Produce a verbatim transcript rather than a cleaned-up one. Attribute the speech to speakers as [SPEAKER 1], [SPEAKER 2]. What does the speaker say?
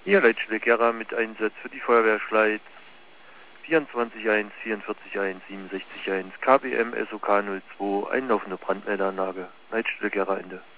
[SPEAKER 1] Hier Leitstelle Gera mit Einsatz für die Feuerwehr Schleiz vierundzwanzig eins, vierundvierzig eins, siebenundsechzig eins, K B M S O K null zwei, einlaufende Brandmeldeanlage, Leitstelle Gera Ende.